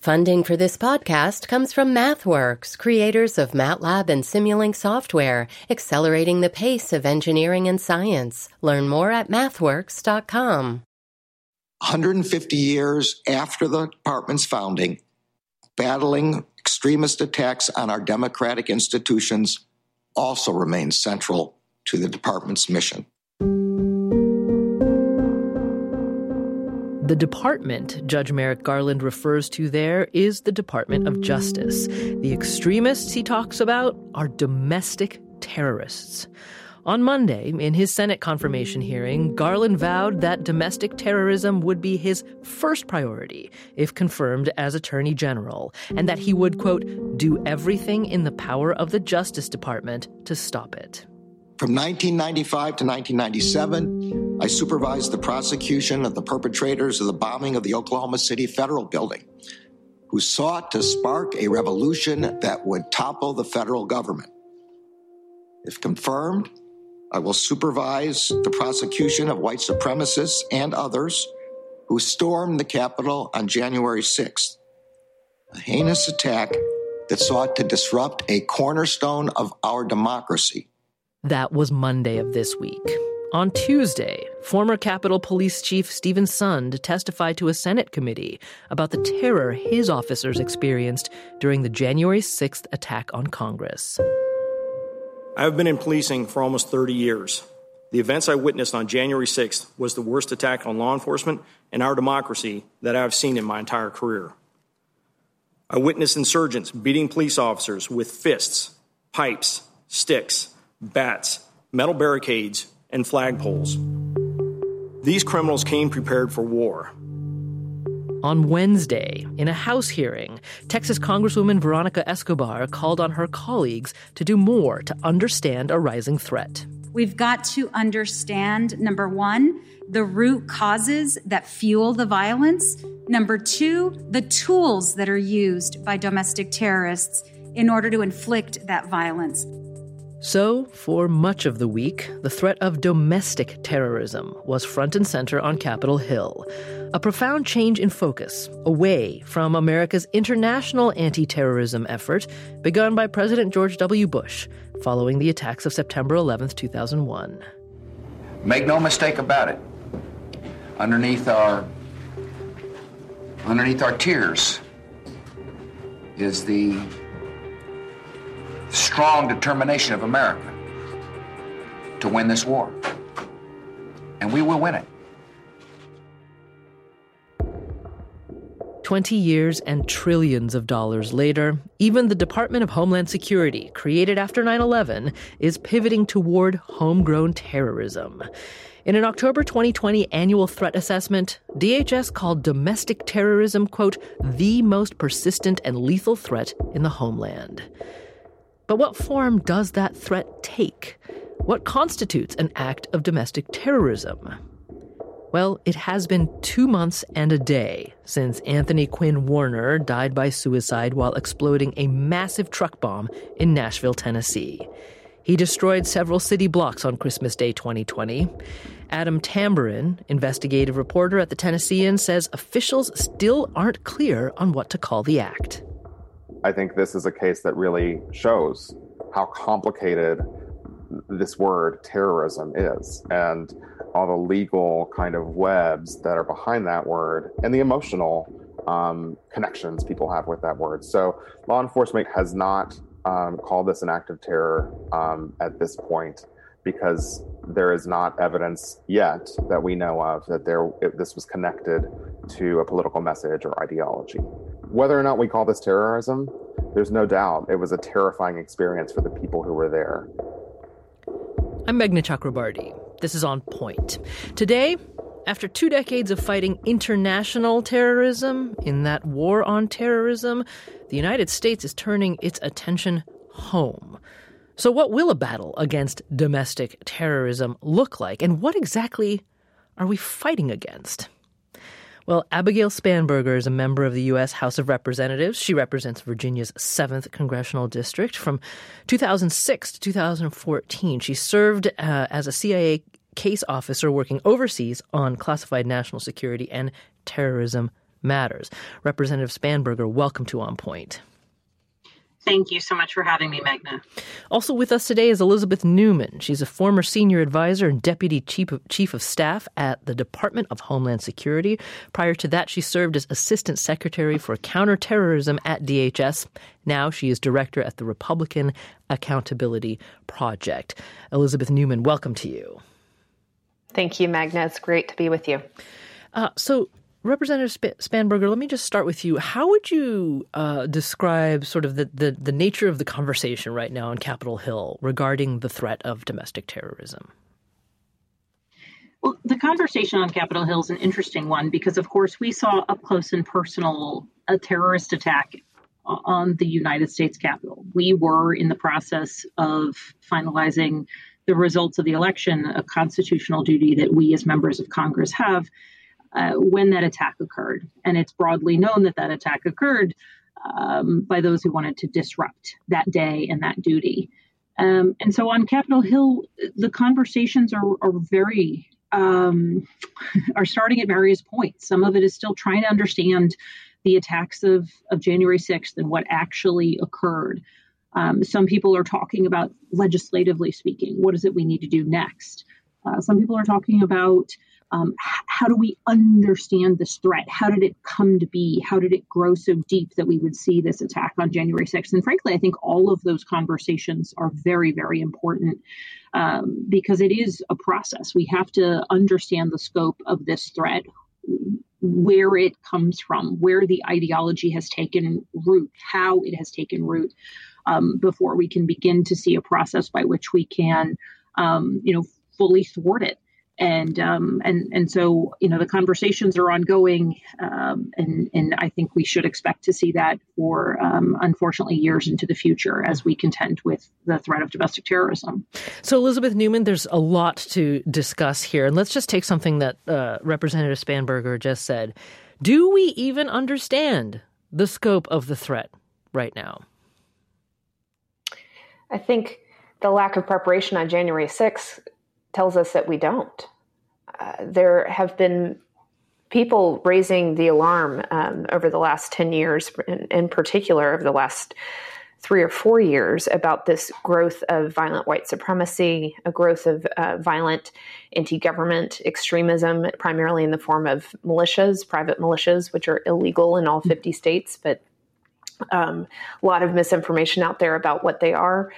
Funding for this podcast comes from MathWorks, creators of MATLAB and Simulink software, accelerating the pace of engineering and science. Learn more at mathworks.com. 150 years after the department's founding, battling extremist attacks on our democratic institutions also remains central to the department's mission. The department Judge Merrick Garland refers to there is the Department of Justice. The extremists he talks about are domestic terrorists. On Monday, in his Senate confirmation hearing, Garland vowed that domestic terrorism would be his first priority if confirmed as Attorney General, and that he would, quote, do everything in the power of the Justice Department to stop it. From 1995 to 1997, I supervised the prosecution of the perpetrators of the bombing of the Oklahoma City Federal Building, who sought to spark a revolution that would topple the federal government. If confirmed, I will supervise the prosecution of white supremacists and others who stormed the Capitol on January 6th, a heinous attack that sought to disrupt a cornerstone of our democracy. That was Monday of this week. On Tuesday, former Capitol Police Chief Stephen Sund testified to a Senate committee about the terror his officers experienced during the January 6th attack on Congress. I have been in policing for almost 30 years. The events I witnessed on January 6th was the worst attack on law enforcement and our democracy that I have seen in my entire career. I witnessed insurgents beating police officers with fists, pipes, sticks, bats, metal barricades, and flagpoles. These criminals came prepared for war. On Wednesday, in a House hearing, Texas Congresswoman Veronica Escobar called on her colleagues to do more to understand a rising threat. We've got to understand, number one, the root causes that fuel the violence. Number two, the tools that are used by domestic terrorists in order to inflict that violence. So, for much of the week, the threat of domestic terrorism was front and center on Capitol Hill. A profound change in focus, away from America's international anti-terrorism effort begun by President George W. Bush following the attacks of September 11th, 2001. Make no mistake about it. Underneath our tears is the strong determination of America to win this war. And we will win it. 20 years and trillions of dollars later, even the Department of Homeland Security, created after 9/11, is pivoting toward homegrown terrorism. In an October 2020 annual threat assessment, DHS called domestic terrorism, quote, the most persistent and lethal threat in the homeland. But what form does that threat take? What constitutes an act of domestic terrorism? Well, it has been 2 months and a day since Anthony Quinn Warner died by suicide while exploding a massive truck bomb in Nashville, Tennessee. He destroyed several city blocks on Christmas Day 2020. Adam Tamburin, investigative reporter at the Tennessean, says officials still aren't clear on what to call the act. I think this is a case that really shows how complicated this word terrorism is and all the legal kind of webs that are behind that word and the emotional connections people have with that word. So law enforcement has not called this an act of terror at this point because there is not evidence yet that we know of that this was connected to a political message or ideology. Whether or not we call this terrorism, there's no doubt it was a terrifying experience for the people who were there. I'm Meghna Chakrabarti. This is On Point. Today, after 2 decades of fighting international terrorism, in that war on terrorism, the United States is turning its attention home. So what will a battle against domestic terrorism look like, and what exactly are we fighting against? Well, Abigail Spanberger is a member of the U.S. House of Representatives. She represents Virginia's 7th Congressional District. From 2006 to 2014, she served as a CIA case officer working overseas on classified national security and terrorism matters. Representative Spanberger, welcome to On Point. Thank you so much for having me, Magna. Also with us today is Elizabeth Newman. She's a former senior advisor and deputy chief of staff at the Department of Homeland Security. Prior to that, she served as assistant secretary for counterterrorism at DHS. Now she is director at the Republican Accountability Project. Elizabeth Newman, welcome to you. Thank you, Magna. It's great to be with you. So Representative Spanberger, let me just start with you. How would you describe sort of the nature of the conversation right now on Capitol Hill regarding the threat of domestic terrorism? Well, the conversation on Capitol Hill is an interesting one because, of course, we saw up close and personal a terrorist attack on the United States Capitol. We were in the process of finalizing the results of the election, a constitutional duty that we as members of Congress have, when that attack occurred. And it's broadly known that that attack occurred by those who wanted to disrupt that day and that duty. And so on Capitol Hill, the conversations are very, are starting at various points. Some of it is still trying to understand the attacks of January 6th and what actually occurred. Some people are talking about, legislatively speaking, what is it we need to do next? Some people are talking about how do we understand this threat? How did it come to be? How did it grow so deep that we would see this attack on January 6th? And frankly, I think all of those conversations are very, very important because it is a process. We have to understand the scope of this threat, where it comes from, where the ideology has taken root, how it has taken root, before we can begin to see a process by which we can, fully thwart it. And so, the conversations are ongoing, and I think we should expect to see that for, unfortunately, years into the future as we contend with the threat of domestic terrorism. So, Elizabeth Newman, there's a lot to discuss here. And let's just take something that Representative Spanberger just said. Do we even understand the scope of the threat right now? I think the lack of preparation on January 6th tells us that we don't. There have been people raising the alarm over the last 10 years, in particular over the last 3 or 4 years, about this growth of violent white supremacy, a growth of violent anti-government extremism, primarily in the form of militias, private militias, which are illegal in all 50 states, but a lot of misinformation out there about what they are.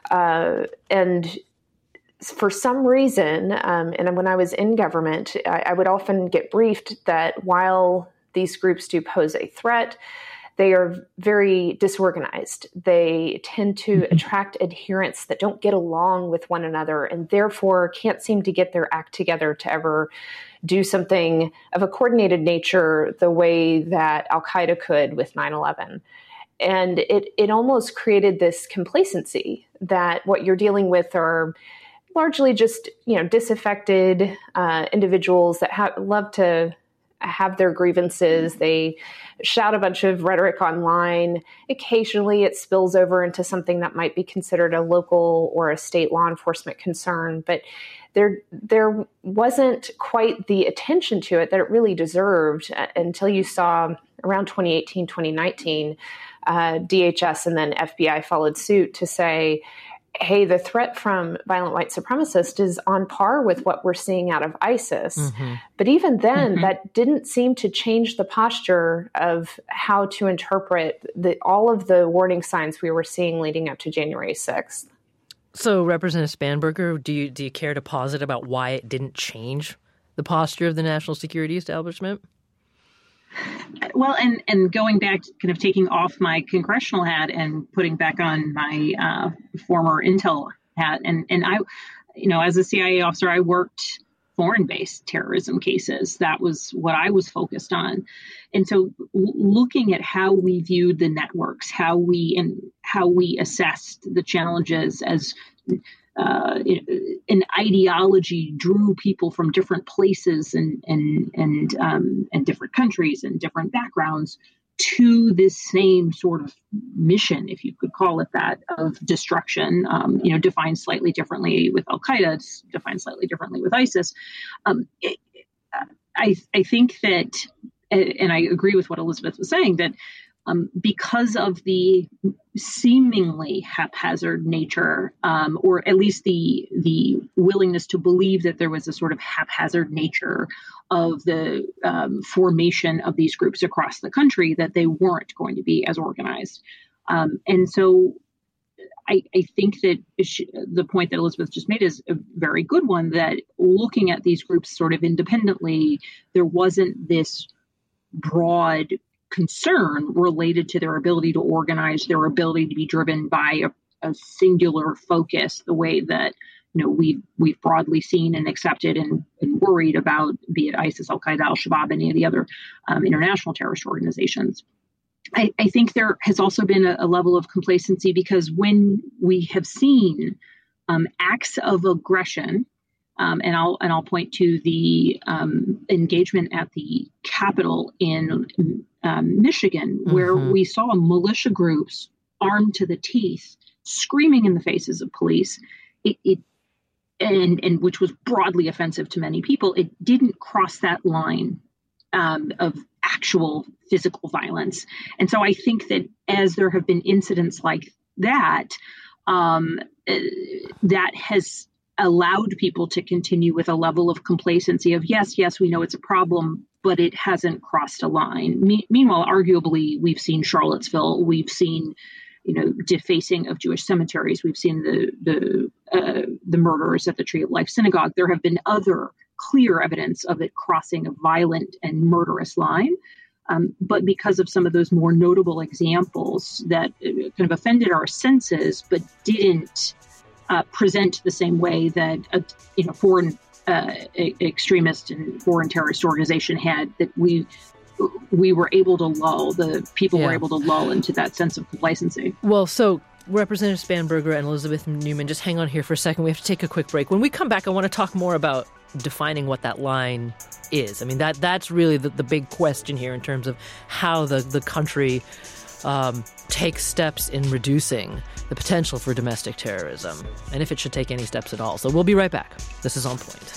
And for some reason, and when I was in government, I would often get briefed that while these groups do pose a threat, they are very disorganized. They tend to attract adherents that don't get along with one another and therefore can't seem to get their act together to ever do something of a coordinated nature the way that Al-Qaeda could with 9/11. And it almost created this complacency that what you're dealing with are largely just, disaffected individuals that love to have their grievances. They shout a bunch of rhetoric online. Occasionally it spills over into something that might be considered a local or a state law enforcement concern, but there wasn't quite the attention to it that it really deserved until you saw around 2018, 2019, DHS and then FBI followed suit to say, hey, the threat from violent white supremacists is on par with what we're seeing out of ISIS. Mm-hmm. But even then, that didn't seem to change the posture of how to interpret all of the warning signs we were seeing leading up to January 6th. So, Representative Spanberger, do you care to posit about why it didn't change the posture of the national security establishment? Well, and going back, kind of taking off my congressional hat and putting back on my former intel hat, and I, as a CIA officer, I worked foreign-based terrorism cases. That was what I was focused on, and so looking at how we viewed the networks, how we assessed the challenges as an ideology drew people from different places and different countries and different backgrounds to this same sort of mission, if you could call it that, of destruction, defined slightly differently with Al-Qaeda, it's defined slightly differently with ISIS. I think that, and I agree with what Elizabeth was saying, that because of the seemingly haphazard nature, or at least the willingness to believe that there was a sort of haphazard nature of the formation of these groups across the country, that they weren't going to be as organized. And so I think that the point that Elizabeth just made is a very good one, that looking at these groups sort of independently, there wasn't this broad concern related to their ability to organize, their ability to be driven by a singular focus, the way that we've broadly seen and accepted and worried about, be it ISIS, Al-Qaeda, Al-Shabaab, any of the other international terrorist organizations. I think there has also been a level of complacency, because when we have seen acts of aggression, and I'll point to the engagement at the Capitol in Michigan, where we saw militia groups armed to the teeth, screaming in the faces of police, and which was broadly offensive to many people. It didn't cross that line of actual physical violence. And so I think that as there have been incidents like that, that has allowed people to continue with a level of complacency of, yes, we know it's a problem, but it hasn't crossed a line. Meanwhile, arguably, we've seen Charlottesville, we've seen, defacing of Jewish cemeteries, we've seen the murderers at the Tree of Life Synagogue. There have been other clear evidence of it crossing a violent and murderous line. But because of some of those more notable examples that kind of offended our senses, but didn't present the same way that a foreign extremist and foreign terrorist organization had, that we were able to lull, the people were able to lull into that sense of complacency. Well, so Representative Spanberger and Elizabeth Neumann, just hang on here for a second. We have to take a quick break. When we come back, I want to talk more about defining what that line is. I mean, that's really the big question here in terms of how the country takes steps in reducing the potential for domestic terrorism, and if it should take any steps at all. So we'll be right back. This is On Point.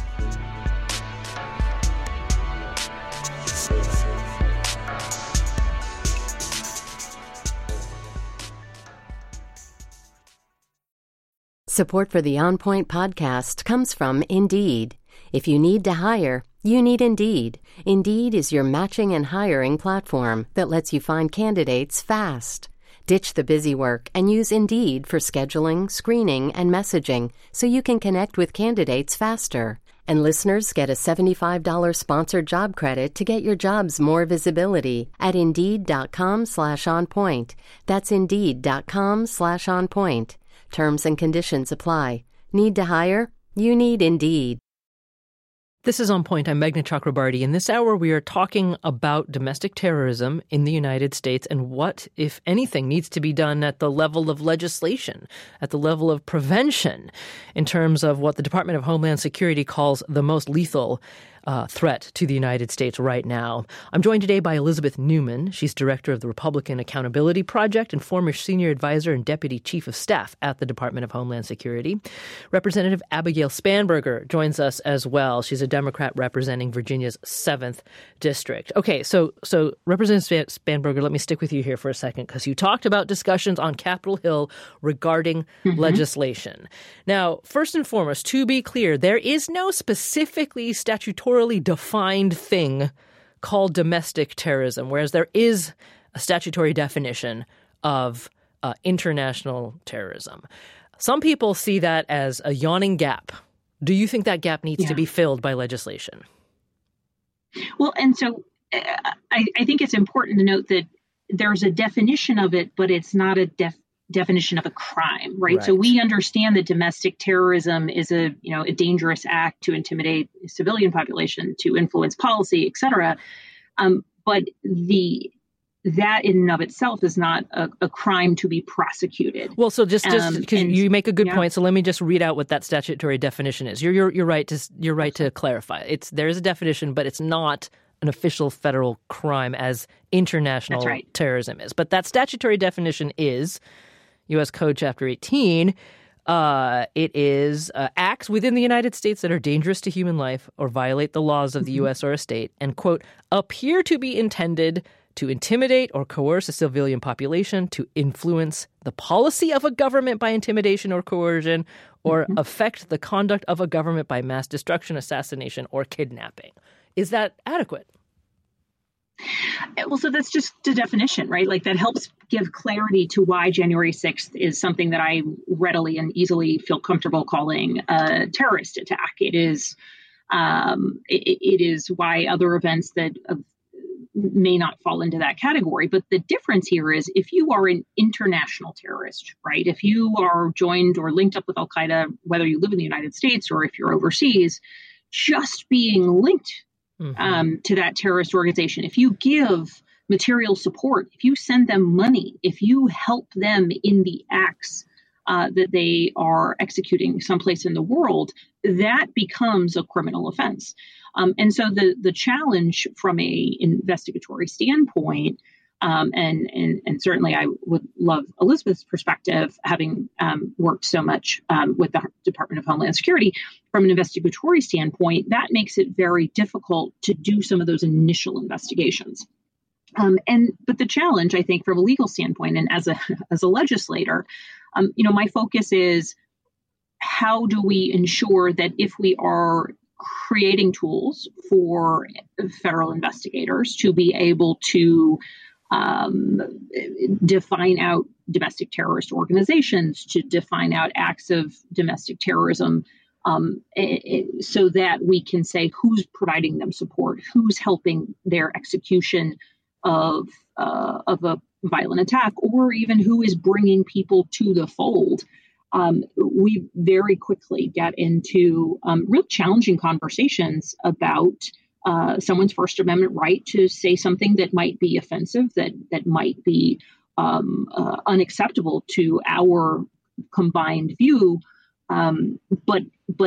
Support for the On Point podcast comes from Indeed. If you need to hire, you need Indeed. Indeed is your matching and hiring platform that lets you find candidates fast. Ditch the busy work and use Indeed for scheduling, screening, and messaging so you can connect with candidates faster. And listeners get a $75 sponsored job credit to get your jobs more visibility at Indeed.com/onpoint. That's Indeed.com/onpoint. Terms and conditions apply. Need to hire? You need Indeed. This is On Point. I'm Meghna Chakrabarty. In this hour, we are talking about domestic terrorism in the United States and what, if anything, needs to be done at the level of legislation, at the level of prevention, in terms of what the Department of Homeland Security calls the most lethal threat to the United States right now. I'm joined today by Elizabeth Neumann. She's director of the Republican Accountability Project and former senior advisor and deputy chief of staff at the Department of Homeland Security. Representative Abigail Spanberger joins us as well. She's a Democrat representing Virginia's 7th District. Okay, so Representative Spanberger, let me stick with you here for a second, because you talked about discussions on Capitol Hill regarding legislation. Now, first and foremost, to be clear, there is no specifically statutorily defined thing called domestic terrorism, whereas there is a statutory definition of international terrorism. Some people see that as a yawning gap. Do you think that gap needs to be filled by legislation? Well, and so I think it's important to note that there's a definition of it, but it's not a definition of a crime, right? So we understand that domestic terrorism is a dangerous act to intimidate the civilian population, to influence policy, et cetera. But that in and of itself is not a crime to be prosecuted. Well, so just because you make a good point, so let me just read out what that statutory definition is. You're right to clarify. There is a definition, but it's not an official federal crime as international terrorism is. But that statutory definition is U.S. Code Chapter 18, It is acts within the United States that are dangerous to human life or violate the laws of the U.S. or a state and, quote, appear to be intended to intimidate or coerce a civilian population, to influence the policy of a government by intimidation or coercion, or affect the conduct of a government by mass destruction, assassination, or kidnapping. Is that adequate? Well, so that's just the definition, right? Like that helps give clarity to why January 6th is something that I readily and easily feel comfortable calling a terrorist attack. It is why other events that may not fall into that category. But the difference here is if you are an international terrorist, right? If you are joined or linked up with Al-Qaeda, whether you live in the United States or if you're overseas, just being linked to that terrorist organization, if you give material support, if you send them money, if you help them in the acts that they are executing someplace in the world, that becomes a criminal offense. And so the challenge from a investigatory standpoint, and certainly I would love Elizabeth's perspective, having worked so much with the Department of Homeland Security, from an investigatory standpoint, that makes it very difficult to do some of those initial investigations. But the challenge, I think, from a legal standpoint, and as a legislator, my focus is how do we ensure that if we are creating tools for federal investigators to be able to define out domestic terrorist organizations, to define out acts of domestic terrorism, so that we can say who's providing them support, who's helping their execution of a violent attack, or even who is bringing people to the fold. We very quickly get into real challenging conversations about someone's First Amendment right to say something that might be offensive, that might be unacceptable to our combined view, but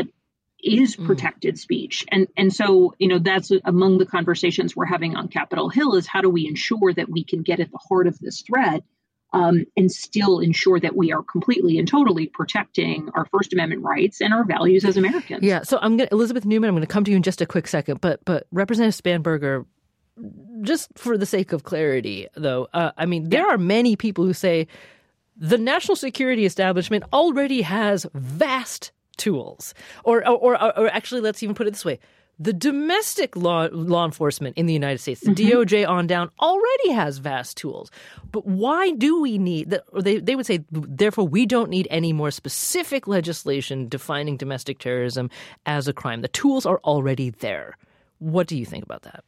is protected speech. And so, that's among the conversations we're having on Capitol Hill is how do we ensure that we can get at the heart of this threat and still ensure that we are completely and totally protecting our First Amendment rights and our values as Americans. Yeah. So Elizabeth Neumann, I'm going to come to you in just a quick second, but Representative Spanberger, just for the sake of clarity, though, there are many people who say the national security establishment already has vast tools, or actually, let's even put it this way. The domestic law enforcement in the United States, the DOJ on down, already has vast tools. But why do we need that? They would say, therefore, we don't need any more specific legislation defining domestic terrorism as a crime. The tools are already there. What do you think about that?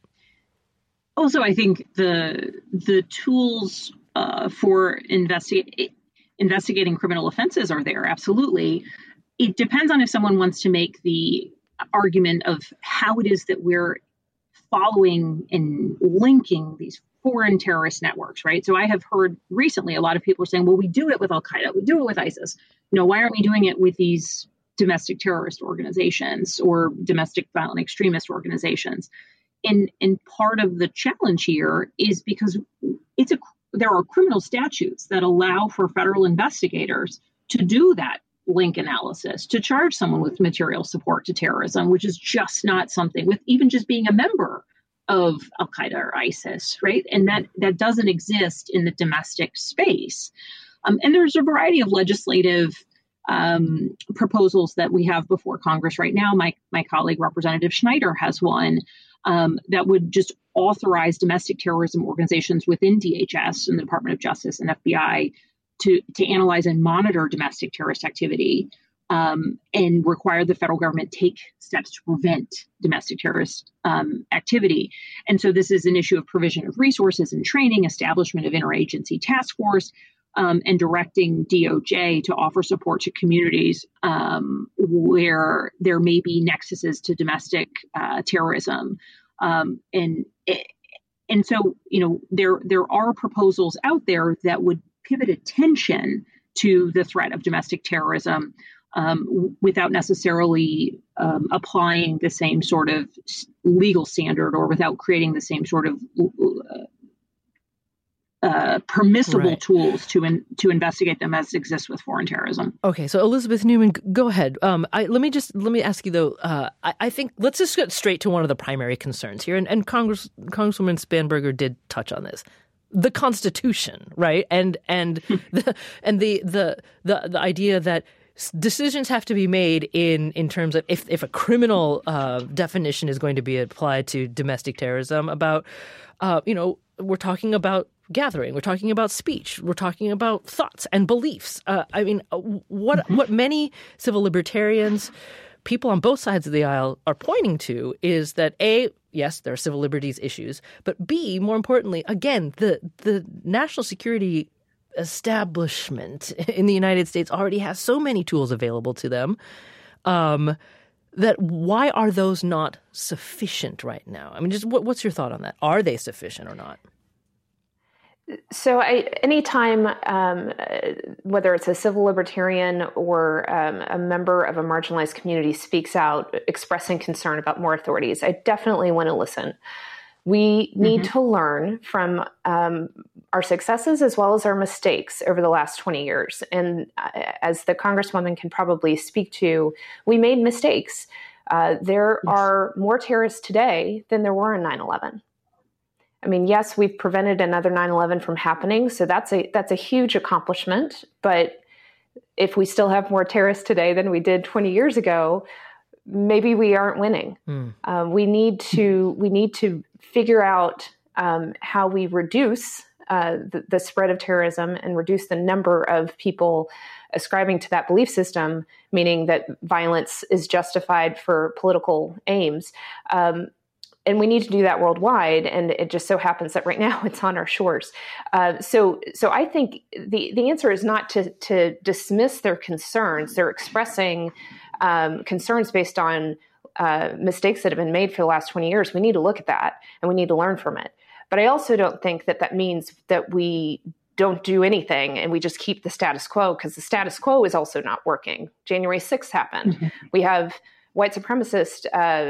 Also, I think the tools for investigating criminal offenses are there. Absolutely. It depends on if someone wants to make the argument of how it is that we're following and linking these foreign terrorist networks, right? So I have heard recently a lot of people are saying, well, we do it with Al-Qaeda, we do it with ISIS. Why aren't we doing it with these domestic terrorist organizations or domestic violent extremist organizations? And part of the challenge here is because there are criminal statutes that allow for federal investigators to do that link analysis, to charge someone with material support to terrorism, which is just not something with even just being a member of Al-Qaeda or ISIS, right? And that doesn't exist in the domestic space. And there's a variety of legislative proposals that we have before Congress right now. My colleague, Representative Schneider, has one that would just authorize domestic terrorism organizations within DHS and the Department of Justice and FBI to analyze and monitor domestic terrorist activity and require the federal government take steps to prevent domestic terrorist activity. And so this is an issue of provision of resources and training, establishment of interagency task force, and directing DOJ to offer support to communities where there may be nexuses to domestic terrorism. And so, there are proposals out there that would pivot attention to the threat of domestic terrorism without necessarily applying the same sort of legal standard or without creating the same sort of permissible Right. tools to investigate them as exists with foreign terrorism. Okay, so Elizabeth Newman, go ahead. Let me ask you though. I think let's just get straight to one of the primary concerns here, and Congresswoman Spanberger did touch on this: the Constitution, right? And the idea that decisions have to be made in terms of if a criminal definition is going to be applied to domestic terrorism. About we're talking about gathering, we're talking about speech, we're talking about thoughts and beliefs. What many civil libertarians, people on both sides of the aisle, are pointing to is that A, yes, there are civil liberties issues, but B, more importantly, again, the national security establishment in the United States already has so many tools available to them that why are those not sufficient right now? I mean, just what's your thought on that? Are they sufficient or not? So anytime, whether it's a civil libertarian or a member of a marginalized community speaks out expressing concern about more authorities, I definitely want to listen. We need to learn from our successes as well as our mistakes over the last 20 years. And as the Congresswoman can probably speak to, we made mistakes. There are more terrorists today than there were in 9/11. I mean, yes, we've prevented another 9/11 from happening, so that's a huge accomplishment. But if we still have more terrorists today than we did 20 years ago, maybe we aren't winning. We need to figure out how we reduce the spread of terrorism and reduce the number of people ascribing to that belief system, meaning that violence is justified for political aims. And we need to do that worldwide. And it just so happens that right now it's on our shores. So I think the answer is not to dismiss their concerns. They're expressing concerns based on mistakes that have been made for the last 20 years. We need to look at that and we need to learn from it. But I also don't think that means that we don't do anything and we just keep the status quo, because the status quo is also not working. January 6th happened. We have white supremacists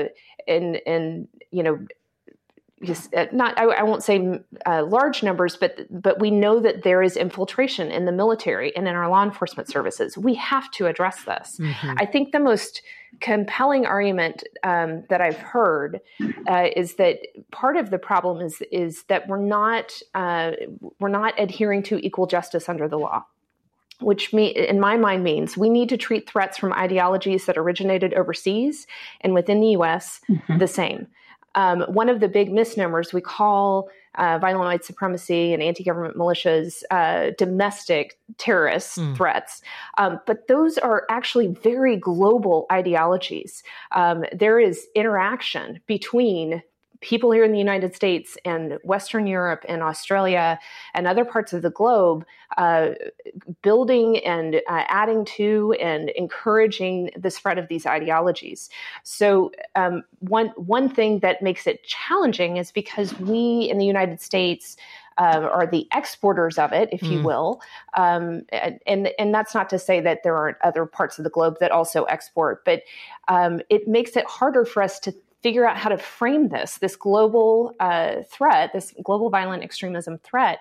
I won't say large numbers, but we know that there is infiltration in the military and in our law enforcement services. We have to address this. I think the most compelling argument that I've heard is that part of the problem is that we're not adhering to equal justice under the law, which in my mind means we need to treat threats from ideologies that originated overseas and within the U.S. the same. One of the big misnomers, we call violent white supremacy and anti-government militias domestic terrorist threats. But those are actually very global ideologies. There is interaction between people here in the United States and Western Europe and Australia and other parts of the globe, building and adding to and encouraging the spread of these ideologies. So one thing that makes it challenging is because we in the United States are the exporters of it, if you will. And that's not to say that there aren't other parts of the globe that also export, but it makes it harder for us to figure out how to frame this global threat, this global violent extremism threat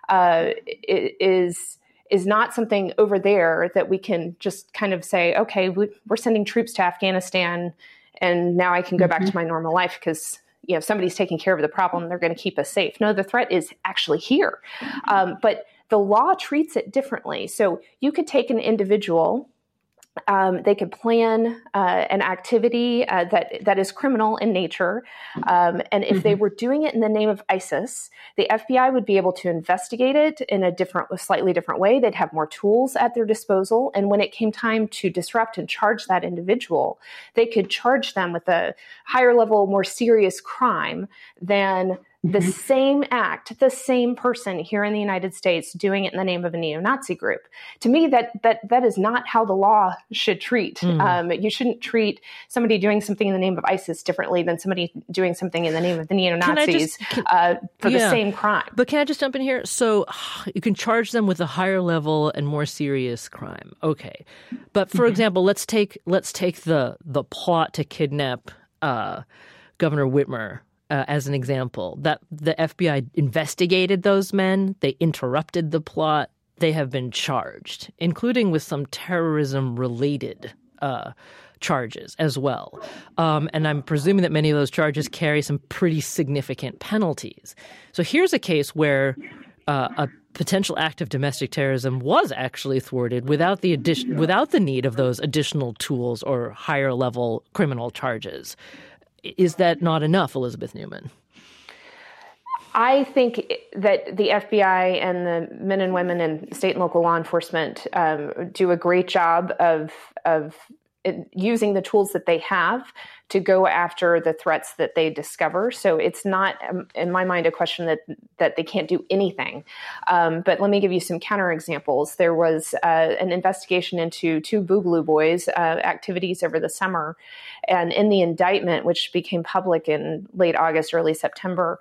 is not something over there that we can just kind of say, okay, we're sending troops to Afghanistan and now I can go back to my normal life because if somebody's taking care of the problem, they're going to keep us safe. No, the threat is actually here. But the law treats it differently. So you could take an individual, they could plan an activity that is criminal in nature. And if they were doing it in the name of ISIS, the FBI would be able to investigate it in a slightly different way. They'd have more tools at their disposal. And when it came time to disrupt and charge that individual, they could charge them with a higher level, more serious crime than the same act, the same person here in the United States doing it in the name of a neo-Nazi group. To me, that is not how the law should treat. You shouldn't treat somebody doing something in the name of ISIS differently than somebody doing something in the name of the neo-Nazis for the same crime. But can I just jump in here? So you can charge them with a higher level and more serious crime. Okay. But for example, let's take the plot to kidnap Governor Whitmer as an example, that the FBI investigated those men, they interrupted the plot, they have been charged, including with some terrorism-related charges as well. And I'm presuming that many of those charges carry some pretty significant penalties. So here's a case where a potential act of domestic terrorism was actually thwarted without the need of those additional tools or higher level criminal charges. Is that not enough, Elizabeth Neumann? I think that the FBI and the men and women in state and local law enforcement do a great job of using the tools that they have to go after the threats that they discover. So it's not, in my mind, a question that they can't do anything. But let me give you some counterexamples. There was an investigation into two Boogaloo Boys activities over the summer. And in the indictment, which became public in late August, early September,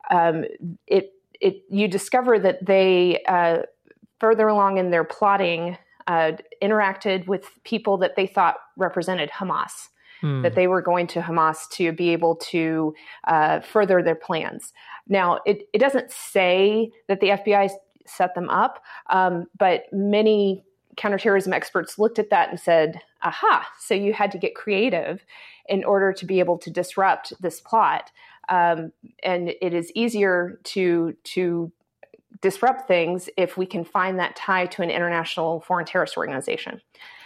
you discover that they, further along in their plotting, interacted with people that they thought represented Hamas, that they were going to Hamas to be able to further their plans. Now, it doesn't say that the FBI set them up, but many counterterrorism experts looked at that and said, aha, so you had to get creative in order to be able to disrupt this plot. And it is easier to disrupt things if we can find that tie to an international foreign terrorist organization.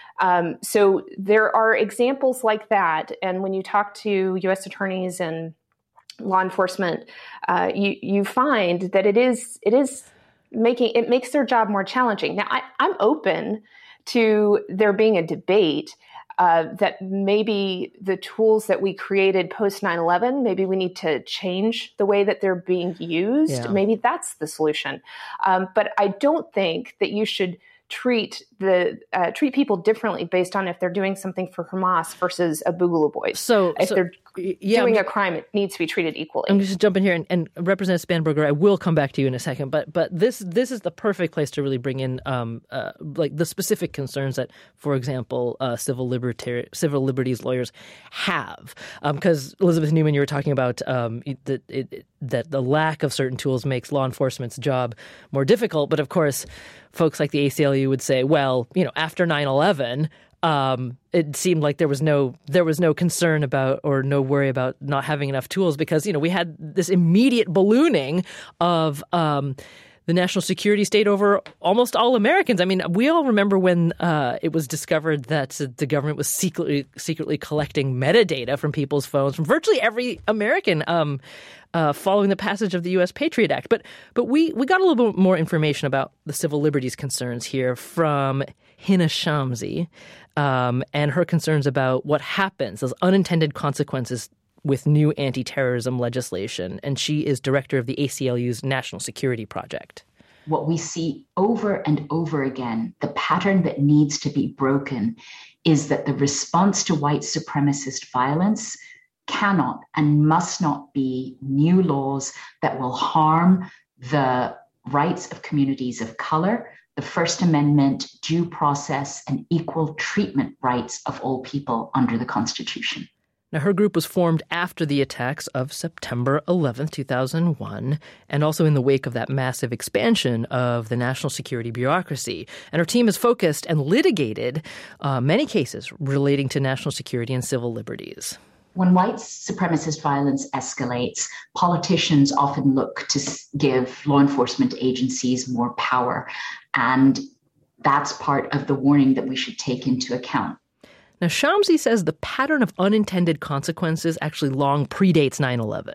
So there are examples like that. And when you talk to U.S. attorneys and law enforcement, you find that it makes their job more challenging. Now, I'm open to there being a debate that maybe the tools that we created post 9/11, maybe we need to change the way that they're being used. Yeah. Maybe that's the solution. But I don't think that you should treat people differently based on if they're doing something for Hamas versus a Boogaloo Boys. So if they're doing a crime, it needs to be treated equally. I'm just jump in here and Representative Spanberger, I will come back to you in a second, but this is the perfect place to really bring in like the specific concerns that, for example, civil liberties lawyers have. Because Elizabeth Neumann, you were talking about that the lack of certain tools makes law enforcement's job more difficult. But of course, folks like the ACLU would say, well, after 9/11, it seemed like there was no concern about or no worry about not having enough tools because, we had this immediate ballooning of the national security state over almost all Americans. I mean, we all remember when it was discovered that the government was secretly collecting metadata from people's phones, from virtually every American following the passage of the U.S. Patriot Act. But we got a little bit more information about the civil liberties concerns here from Hina Shamsi and her concerns about what happens, those unintended consequences with new anti-terrorism legislation. And she is director of the ACLU's National Security Project. What we see over and over again, the pattern that needs to be broken, is that the response to white supremacist violence cannot and must not be new laws that will harm the rights of communities of color, the First Amendment, due process, and equal treatment rights of all people under the Constitution. Now, her group was formed after the attacks of September 11th, 2001, and also in the wake of that massive expansion of the national security bureaucracy. And her team has focused and litigated many cases relating to national security and civil liberties. When white supremacist violence escalates, politicians often look to give law enforcement agencies more power. And that's part of the warning that we should take into account. Now, Shamsi says the pattern of unintended consequences actually long predates 9/11.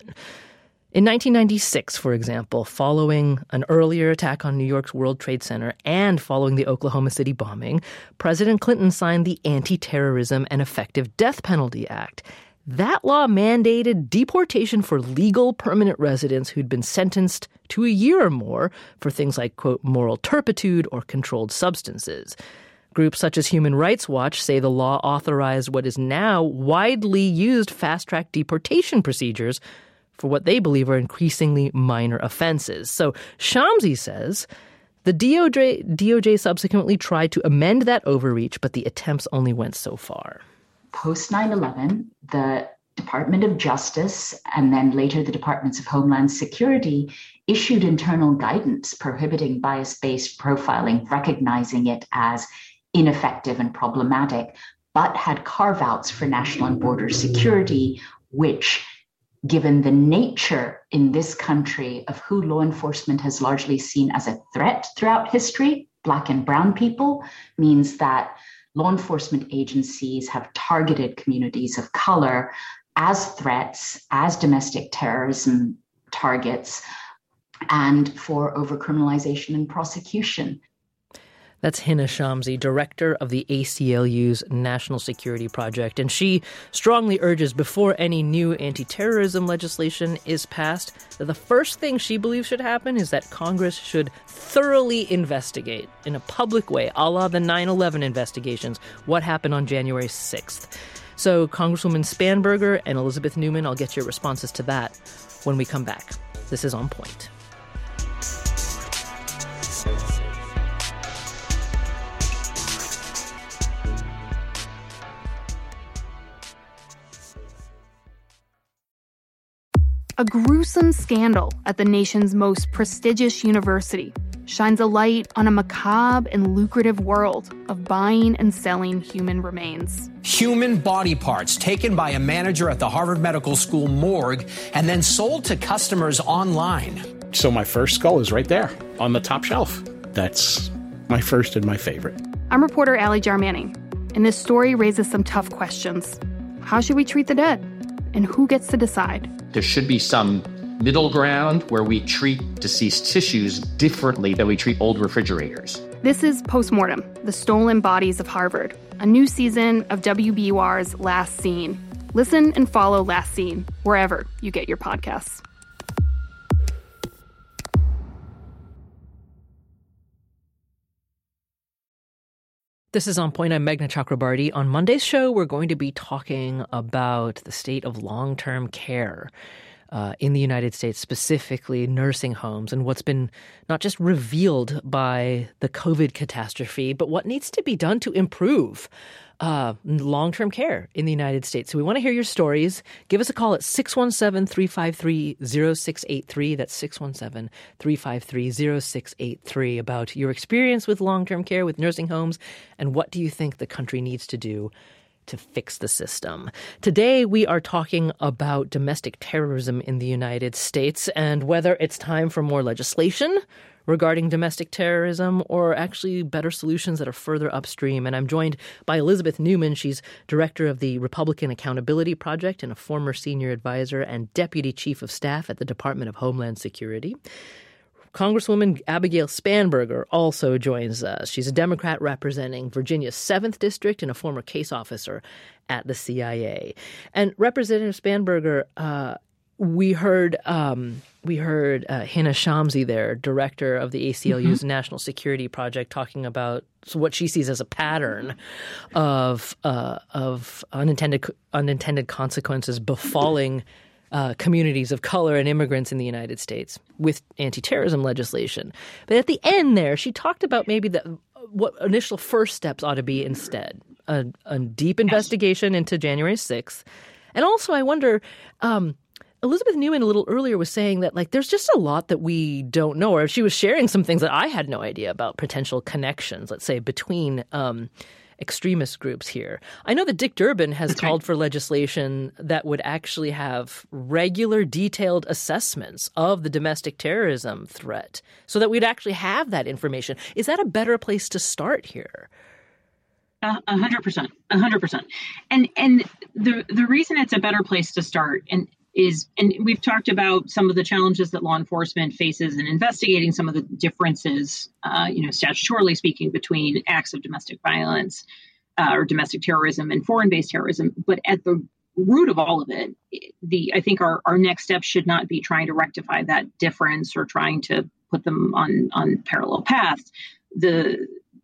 In 1996, for example, following an earlier attack on New York's World Trade Center and following the Oklahoma City bombing, President Clinton signed the Anti-Terrorism and Effective Death Penalty Act. That law mandated deportation for legal permanent residents who'd been sentenced to a year or more for things like, quote, moral turpitude or controlled substances. Groups such as Human Rights Watch say the law authorized what is now widely used fast-track deportation procedures for what they believe are increasingly minor offenses. So Shamsi says the DOJ subsequently tried to amend that overreach, but the attempts only went so far. Post 9/11, the Department of Justice, and then later the Departments of Homeland Security, issued internal guidance prohibiting bias-based profiling, recognizing it as ineffective and problematic, but had carve-outs for national and border security, which, given the nature in this country of who law enforcement has largely seen as a threat throughout history, Black and brown people, means that law enforcement agencies have targeted communities of color as threats, as domestic terrorism targets, and for overcriminalization and prosecution. That's Hina Shamsi, director of the ACLU's National Security Project, and she strongly urges before any new anti-terrorism legislation is passed that the first thing she believes should happen is that Congress should thoroughly investigate in a public way, a la the 9/11 investigations, what happened on January 6th. So Congresswoman Spanberger and Elizabeth Newman, I'll get your responses to that when we come back. This is On Point. A gruesome scandal at the nation's most prestigious university shines a light on a macabre and lucrative world of buying and selling human remains. Human body parts taken by a manager at the Harvard Medical School morgue and then sold to customers online. So my first skull is right there on the top shelf. That's my first and my favorite. I'm reporter Allie Jarmanning, and this story raises some tough questions. How should we treat the dead? And who gets to decide? There should be some middle ground where we treat deceased tissues differently than we treat old refrigerators. This is Postmortem, The Stolen Bodies of Harvard, a new season of WBUR's Last Scene. Listen and follow Last Scene wherever you get your podcasts. This is On Point. I'm Meghna Chakrabarty. On Monday's show, we're going to be talking about the state of long-term care in the United States, specifically nursing homes, and what's been not just revealed by the COVID catastrophe, but what needs to be done to improve long-term care in the United States. So we want to hear your stories. Give us a call at 617-353-0683. That's 617-353-0683 about your experience with long-term care, with nursing homes, and what do you think the country needs to do to fix the system. Today, we are talking about domestic terrorism in the United States and whether it's time for more legislation regarding domestic terrorism or actually better solutions that are further upstream. And I'm joined by Elizabeth Newman. She's director of the Republican Accountability Project and a former senior advisor and deputy chief of staff at the Department of Homeland Security. Congresswoman Abigail Spanberger also joins us. She's a Democrat representing Virginia's 7th District and a former case officer at the CIA. And Representative Spanberger, we heard Hina Shamsi there, director of the ACLU's National Security Project, talking about what she sees as a pattern of unintended consequences befalling communities of color and immigrants in the United States with anti-terrorism legislation. But at the end there, she talked about maybe what initial first steps ought to be instead. A deep investigation into January 6th. And also, I wonder, Elizabeth Newman a little earlier was saying that there's just a lot that we don't know, or she was sharing some things that I had no idea about, potential connections, let's say, between extremist groups here. I know that Dick Durbin has called for legislation that would actually have regular, detailed assessments of the domestic terrorism threat so that we'd actually have that information. Is that a better place to start here? 100%. And the reason it's a better place to start and we've talked about some of the challenges that law enforcement faces in investigating some of the differences, statutorily speaking, between acts of domestic violence or domestic terrorism and foreign-based terrorism. But at the root of all of it, I think our next step should not be trying to rectify that difference or trying to put them on parallel paths. The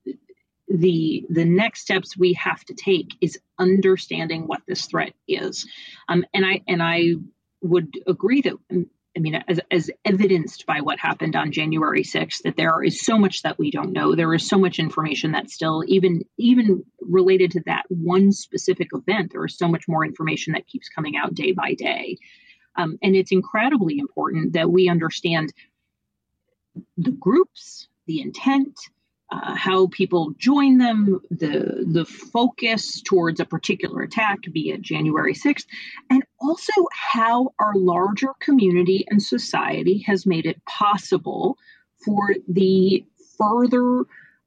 next steps we have to take is understanding what this threat is. And I would agree that as evidenced by what happened on January 6th, that there is so much that we don't know. There is so much information that still, even related to that one specific event, there is so much more information that keeps coming out day by day. And it's incredibly important that we understand the groups, the intent, how people join them, the focus towards a particular attack, be it January 6th, and also how our larger community and society has made it possible for the further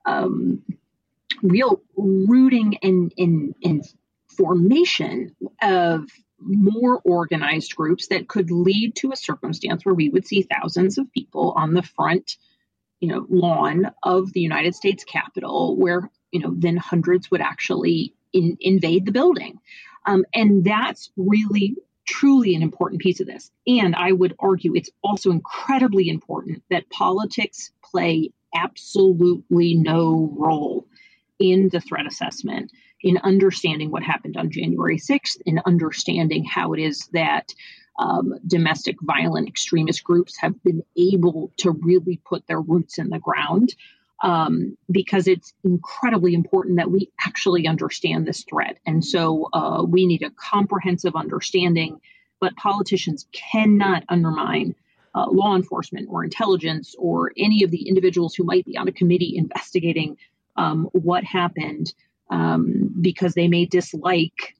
real rooting and formation of more organized groups that could lead to a circumstance where we would see thousands of people on the front lawn of the United States Capitol, where, then hundreds would actually invade the building. And that's really, truly an important piece of this. And I would argue it's also incredibly important that politics play absolutely no role in the threat assessment, in understanding what happened on January 6th, in understanding how it is that domestic violent extremist groups have been able to really put their roots in the ground, because it's incredibly important that we actually understand this threat. And so we need a comprehensive understanding, but politicians cannot undermine law enforcement or intelligence or any of the individuals who might be on a committee investigating what happened, because they may dislike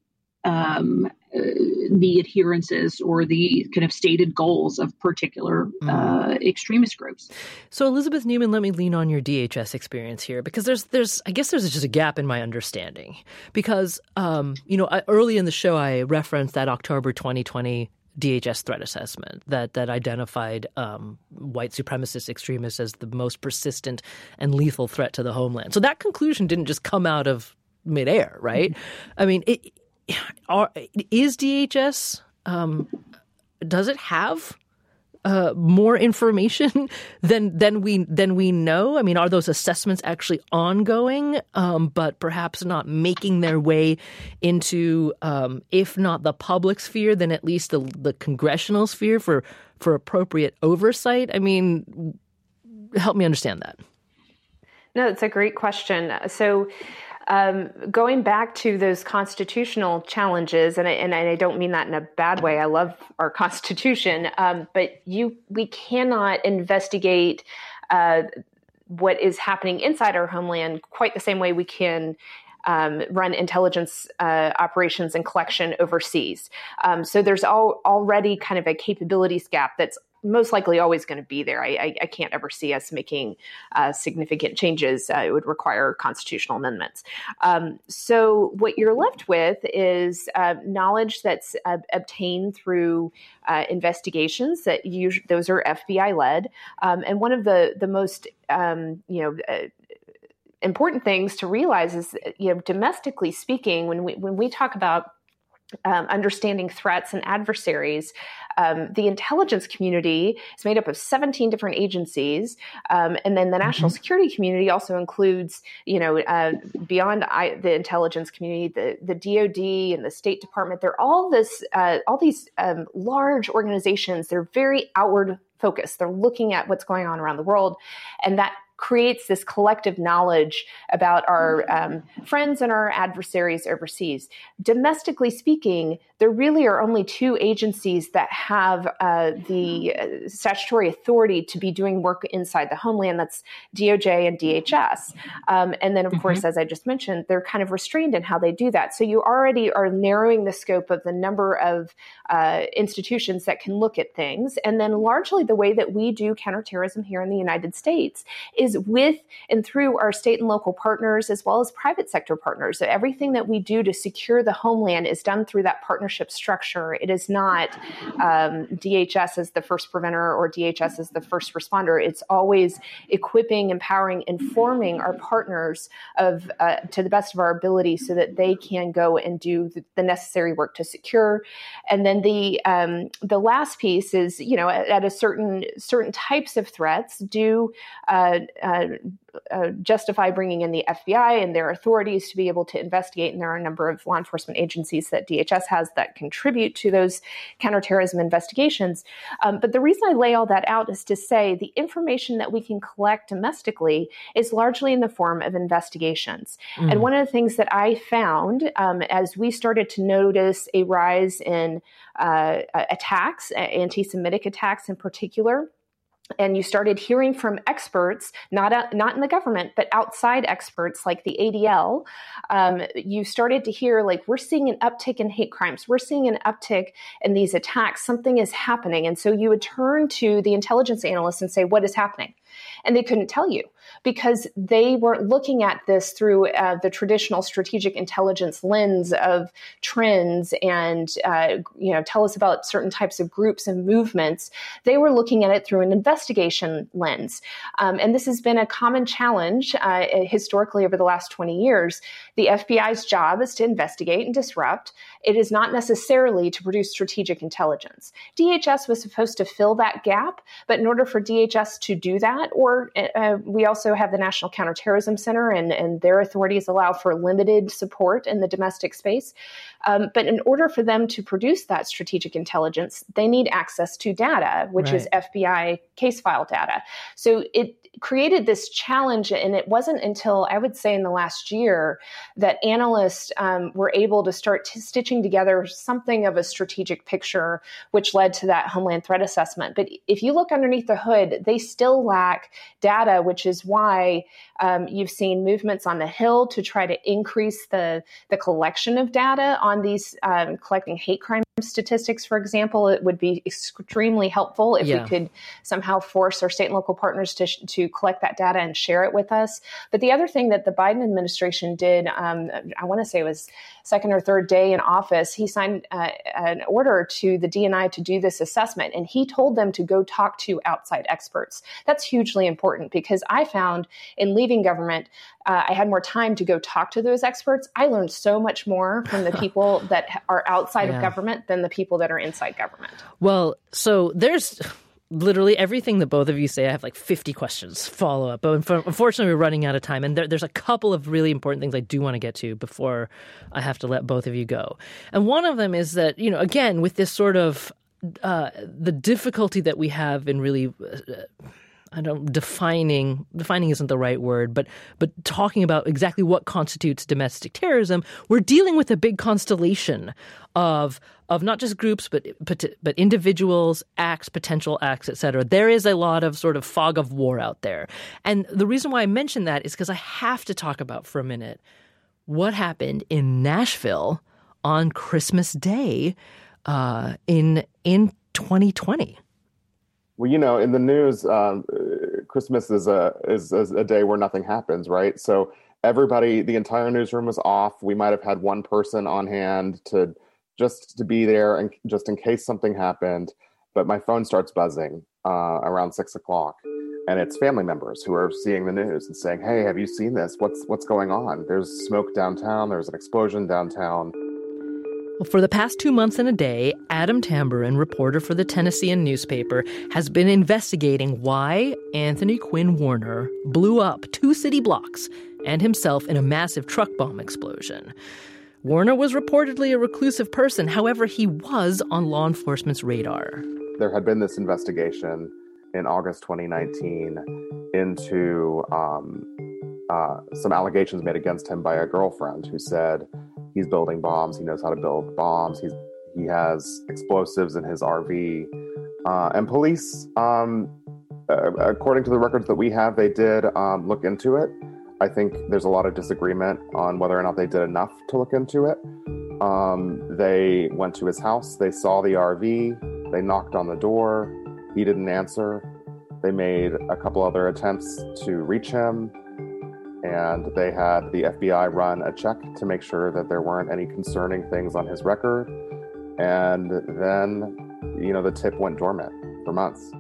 the adherences or the kind of stated goals of particular extremist groups. So Elizabeth Neumann, let me lean on your DHS experience here, because there's just a gap in my understanding. Because early in the show I referenced that October 2020 DHS threat assessment that identified white supremacist extremists as the most persistent and lethal threat to the homeland. So that conclusion didn't just come out of midair, right? I mean, is DHS, does it have more information than we know? I mean, are those assessments actually ongoing, but perhaps not making their way into, if not the public sphere, then at least the congressional sphere for appropriate oversight? I mean, help me understand that. No, it's a great question. So going back to those constitutional challenges, and I don't mean that in a bad way. I love our Constitution, but we cannot investigate what is happening inside our homeland quite the same way we can run intelligence operations and collection overseas. So there's already kind of a capabilities gap that's most likely always going to be there. I can't ever see us making significant changes. It would require constitutional amendments. So what you're left with is knowledge that's obtained through investigations that those are FBI led. And one of the most important things to realize is, domestically speaking, when we talk about understanding threats and adversaries, the intelligence community is made up of 17 different agencies. And then the national security community also includes, beyond the intelligence community, the DOD and the State Department. They're all these large organizations. They're very outward focused. They're looking at what's going on around the world. And that creates this collective knowledge about our friends and our adversaries overseas. Domestically speaking, there really are only two agencies that have the statutory authority to be doing work inside the homeland. That's DOJ and DHS. And then, of course, as I just mentioned, they're kind of restrained in how they do that. So you already are narrowing the scope of the number of institutions that can look at things. And then largely the way that we do counterterrorism here in the United States is with and through our state and local partners, as well as private sector partners. So everything that we do to secure the homeland is done through that partnership structure. It is not DHS as the first preventer or DHS as the first responder. It's always equipping, empowering, informing our partners to the best of our ability so that they can go and do the necessary work to secure. And then the last piece is, at a certain types of threats do justify bringing in the FBI and their authorities to be able to investigate. And there are a number of law enforcement agencies that DHS has that contribute to those counterterrorism investigations. But the reason I lay all that out is to say the information that we can collect domestically is largely in the form of investigations. And one of the things that I found as we started to notice a rise in attacks, anti-Semitic attacks in particular, and you started hearing from experts, not in the government, but outside experts like the ADL, you started to hear, like, we're seeing an uptick in hate crimes. We're seeing an uptick in these attacks. Something is happening. And so you would turn to the intelligence analysts and say, what is happening? And they couldn't tell you because they weren't looking at this through the traditional strategic intelligence lens of trends and, tell us about certain types of groups and movements. They were looking at it through an investigation lens. And this has been a common challenge historically over the last 20 years. The FBI's job is to investigate and disrupt. It is not necessarily to produce strategic intelligence. DHS was supposed to fill that gap, but in order for DHS to do that, or we also have the National Counterterrorism Center and their authorities allow for limited support in the domestic space. But in order for them to produce that strategic intelligence, they need access to data, which is FBI case file data. So it created this challenge, and it wasn't until, I would say, in the last year that analysts were able to start stitching together something of a strategic picture, which led to that Homeland Threat Assessment. But if you look underneath the hood, they still lack data, which is why you've seen movements on the Hill to try to increase the collection of data on these collecting hate crime statistics, for example. It would be extremely helpful if we could somehow force our state and local partners to collect that data and share it with us. But the other thing that the Biden administration did, I want to say it was second or third day in office, he signed an order to the DNI to do this assessment. And he told them to go talk to outside experts. That's hugely important because I found in leaving government, I had more time to go talk to those experts. I learned so much more from the people that are outside of government than the people that are inside government. Well, so there's literally everything that both of you say. I have like 50 questions follow up, but unfortunately we're running out of time. And there's a couple of really important things I do want to get to before I have to let both of you go. And one of them is that, again, with this sort of the difficulty that we have in really defining isn't the right word, but talking about exactly what constitutes domestic terrorism, we're dealing with a big constellation of not just groups, but individuals, acts, potential acts, et cetera. There is a lot of sort of fog of war out there. And the reason why I mention that is because I have to talk about for a minute what happened in Nashville on Christmas Day in 2020. Well, in the news, Christmas is a day where nothing happens, right? So the entire newsroom was off. We might have had one person on hand to be there and just in case something happened. But my phone starts buzzing around 6 o'clock, and it's family members who are seeing the news and saying, "Hey, have you seen this? What's going on? There's smoke downtown. There's an explosion downtown." Well, for the past 2 months and a day, Adam Tamburin, reporter for the Tennessean newspaper, has been investigating why Anthony Quinn Warner blew up 2 city blocks and himself in a massive truck bomb explosion. Warner was reportedly a reclusive person. However, he was on law enforcement's radar. There had been this investigation in August 2019 into some allegations made against him by a girlfriend who said he's building bombs. He knows how to build bombs. He has explosives in his RV. And police, according to the records that we have, they did look into it. I think there's a lot of disagreement on whether or not they did enough to look into it. They went to his house. They saw the RV. They knocked on the door. He didn't answer. They made a couple other attempts to reach him. And they had the FBI run a check to make sure that there weren't any concerning things on his record. And then, the tip went dormant for months.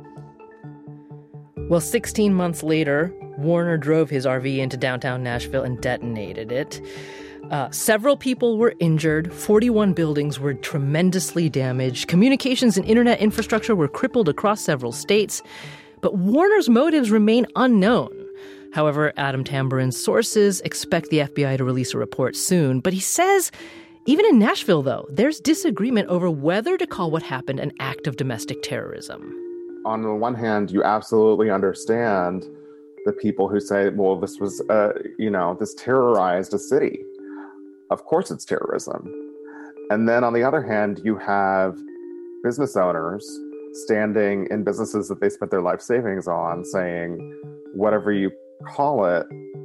Well, 16 months later, Warner drove his RV into downtown Nashville and detonated it. Several people were injured. 41 buildings were tremendously damaged. Communications and internet infrastructure were crippled across several states. But Warner's motives remain unknown. However, Adam Tamburin's sources expect the FBI to release a report soon. But he says, even in Nashville, though, there's disagreement over whether to call what happened an act of domestic terrorism. On the one hand, you absolutely understand the people who say, well, this was, this terrorized a city. Of course it's terrorism. And then on the other hand, you have business owners standing in businesses that they spent their life savings on saying, whatever you call it,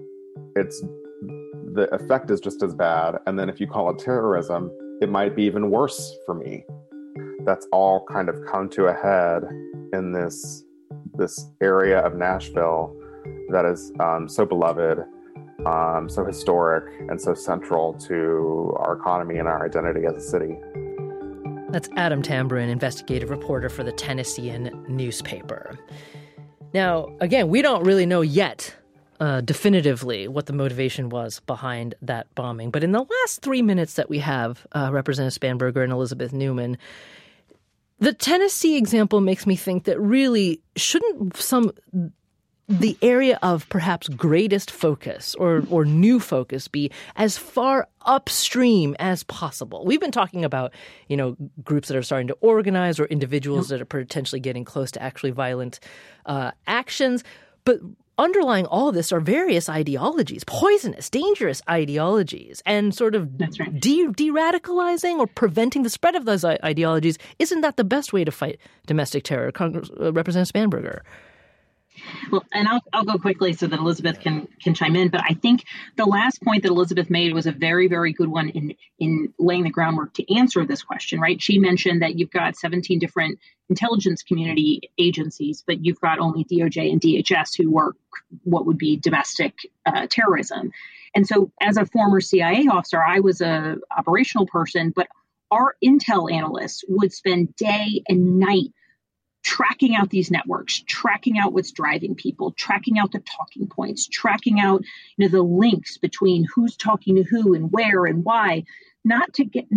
the effect is just as bad. And then if you call it terrorism, it might be even worse for me. That's all kind of come to a head in this area of Nashville that is so beloved, so historic, and so central to our economy and our identity as a city. That's Adam Tamburin, investigative reporter for the Tennessean newspaper. Now, again, we don't really know yet definitively what the motivation was behind that bombing. But in the last 3 minutes that we have, Representative Spanberger and Elizabeth Newman, the Tennessee example makes me think that really shouldn't the area of perhaps greatest focus or new focus be as far upstream as possible? We've been talking about, groups that are starting to organize or individuals that are potentially getting close to actually violent actions. But underlying all of this are various ideologies, poisonous, dangerous ideologies, and sort of de-radicalizing or preventing the spread of those ideologies. Isn't that the best way to fight domestic terror? Representative Spanberger. Well, and I'll go quickly so that Elizabeth can chime in. But I think the last point that Elizabeth made was a very, very good one in laying the groundwork to answer this question, right? She mentioned that you've got 17 different intelligence community agencies, but you've got only DOJ and DHS who work what would be domestic terrorism. And so as a former CIA officer, I was a operational person, but our intel analysts would spend day and night tracking out these networks, tracking out what's driving people, tracking out the talking points, tracking out the links between who's talking to who and where and why, not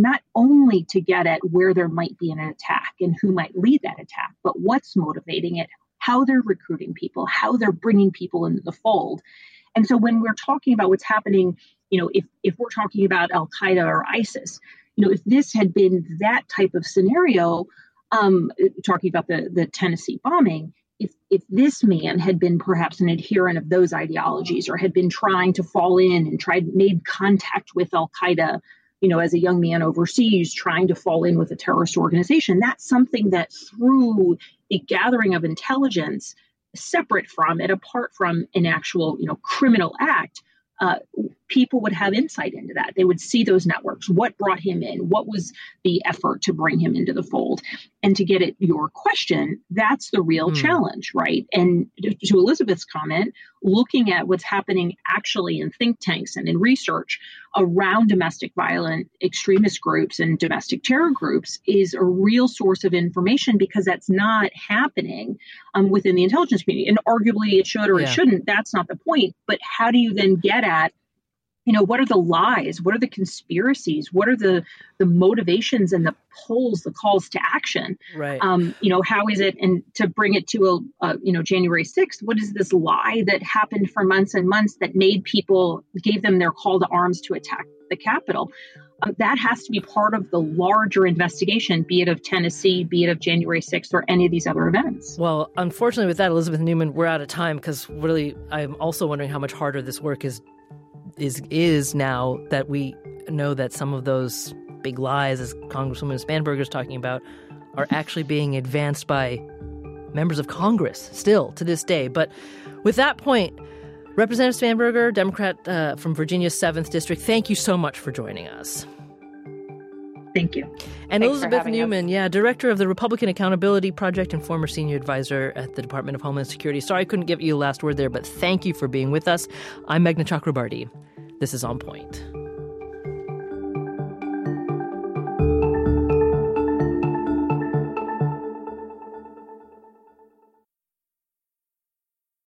only to get at where there might be an attack and who might lead that attack, but what's motivating it, how they're recruiting people, how they're bringing people into the fold. And so when we're talking about what's happening, if we're talking about Al-Qaeda or ISIS, if this had been that type of scenario, talking about the Tennessee bombing, if this man had been perhaps an adherent of those ideologies or had been trying to fall in and made contact with Al-Qaeda, as a young man overseas, trying to fall in with a terrorist organization, that's something that through a gathering of intelligence, separate from and apart from an actual, criminal act, people would have insight into that. They would see those networks. What brought him in? What was the effort to bring him into the fold? And to get at your question, that's the real challenge, right? And to Elizabeth's comment, looking at what's happening actually in think tanks and in research around domestic violent extremist groups and domestic terror groups is a real source of information, because that's not happening within the intelligence community. And arguably it should or it shouldn't. That's not the point. But how do you then get at, what are the lies? What are the conspiracies? What are the motivations and the polls, the calls to action? Right. How is it? And to bring it to January 6th, what is this lie that happened for months and months that gave them their call to arms to attack the Capitol? That has to be part of the larger investigation, be it of Tennessee, be it of January 6th, or any of these other events. Well, unfortunately with that, Elizabeth Newman, we're out of time, because really I'm also wondering how much harder this work is now that we know that some of those big lies, as Congresswoman Spanberger is talking about, are actually being advanced by members of Congress still to this day. But with that point, Representative Spanberger, Democrat from Virginia's 7th District, thank you so much for joining us. Thank you. And Thanks Elizabeth Newman, Director of the Republican Accountability Project and former Senior Advisor at the Department of Homeland Security. Sorry I couldn't give you a last word there, but thank you for being with us. I'm Meghna Chakrabarti. This is On Point.